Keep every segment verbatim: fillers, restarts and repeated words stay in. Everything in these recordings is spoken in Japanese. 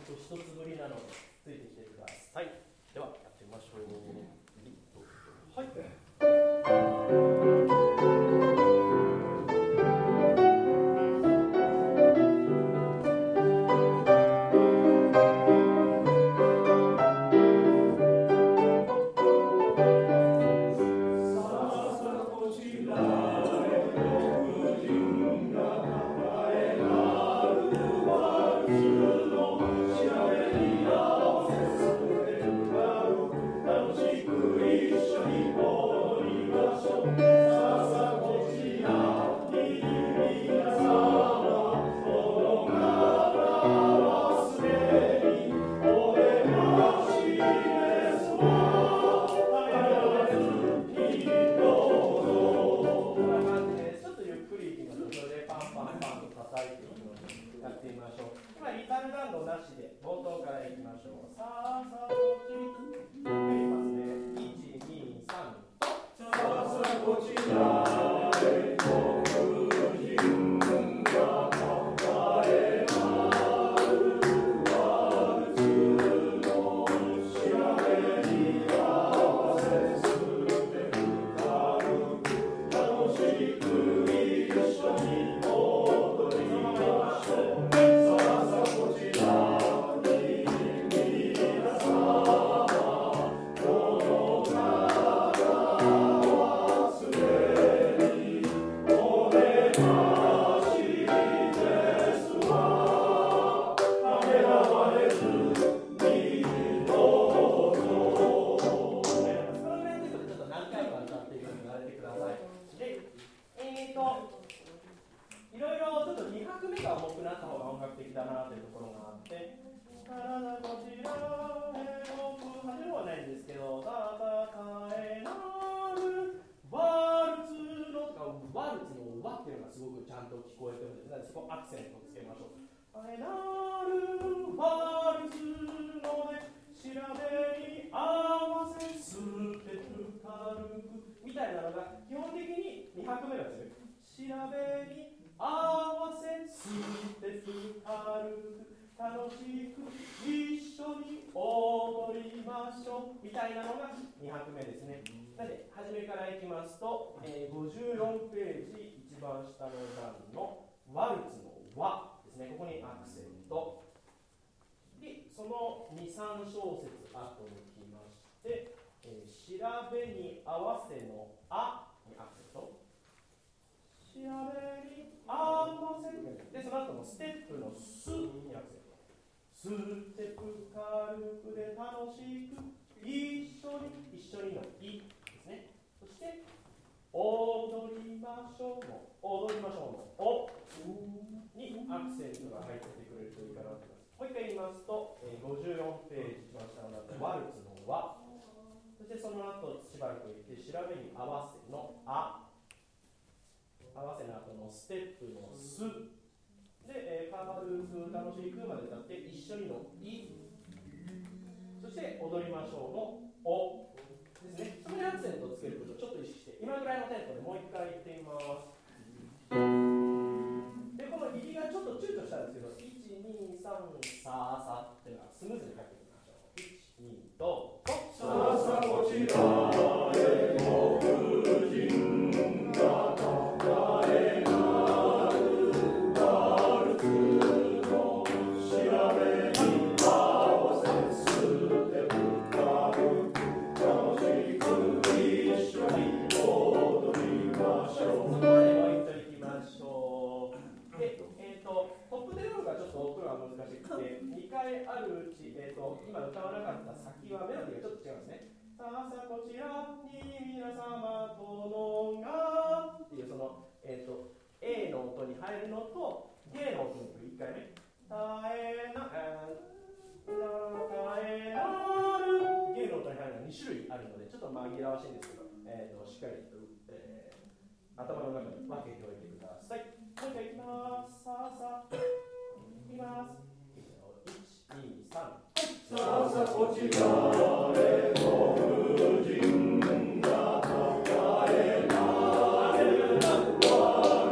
と一つぶりなのでついてきてください。ではやってみましょう。はい。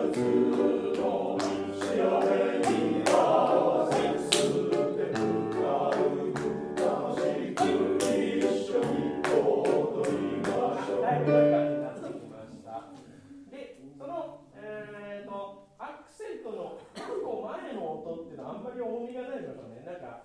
Thank you.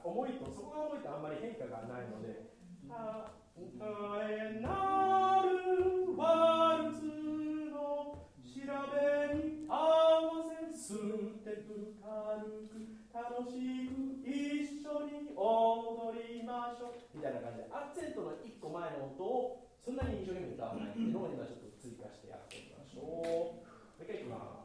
重いと、そこが重いとあんまり変化がないので、あえなるワルツの調べに合わせステップ軽く楽しく一緒に踊りましょうみたいな感じで、アクセントのいっこまえの音をそんなに一生懸命歌わないっていうのを今ちょっと追加してやってみましょう。もう一回いきます。